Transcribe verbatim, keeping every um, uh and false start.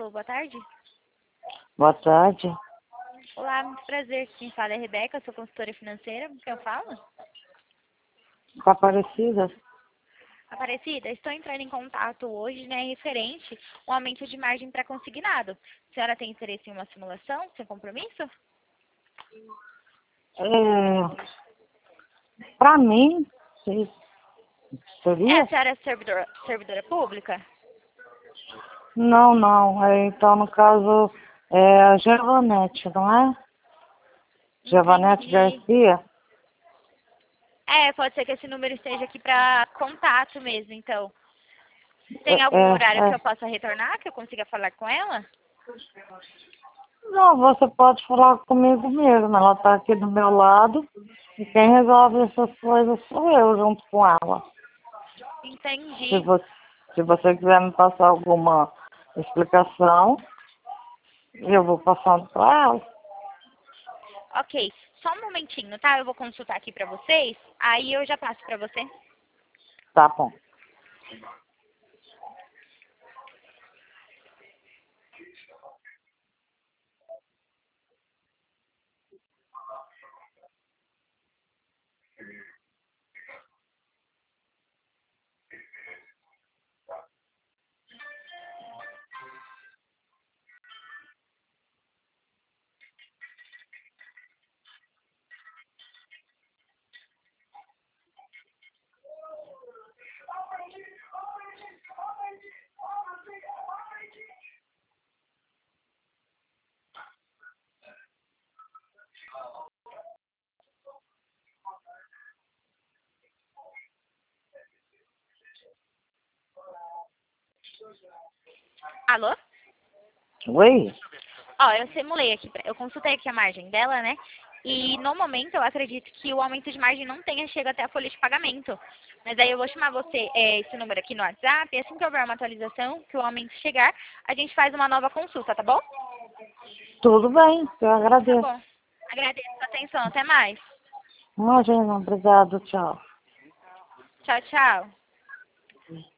Alô, boa tarde. Boa tarde. Olá, muito prazer. Quem fala é a Rebeca, eu sou consultora financeira. Quem eu falo? Com a Aparecida? Aparecida, estou entrando em contato hoje, né, referente ao aumento de margem para consignado. A senhora tem interesse em uma simulação, sem compromisso? É, pra mim, se- É, seria? a senhora é servidora, servidora pública? Não, não. É, então, no caso, é a Giovanete, não é? Giovanete Entendi. Garcia? É, pode ser que esse número esteja aqui para contato mesmo, então. É, Tem algum é, horário que eu é. possa retornar, que eu consiga falar com ela? Não, você pode falar comigo mesmo. Ela tá aqui do meu lado e quem resolve essas coisas sou eu, junto com ela. Se Entendi. você, se você quiser me passar alguma explicação, eu vou passando para ela. Ok, só um momentinho, tá? Eu vou consultar aqui pra vocês, aí eu já passo pra você. Tá bom. Alô? Oi? Ó, eu simulei aqui, pra- eu consultei aqui a margem dela, né? E no momento eu acredito que o aumento de margem não tenha chegado até a folha de pagamento. Mas aí eu vou chamar você, é, esse número aqui no WhatsApp, e assim que houver uma atualização, que o aumento chegar, a gente faz uma nova consulta, tá bom? Tudo bem, eu Tá agradeço. bom. Agradeço a atenção, até mais. Imagina, obrigado, tchau. Tchau, tchau.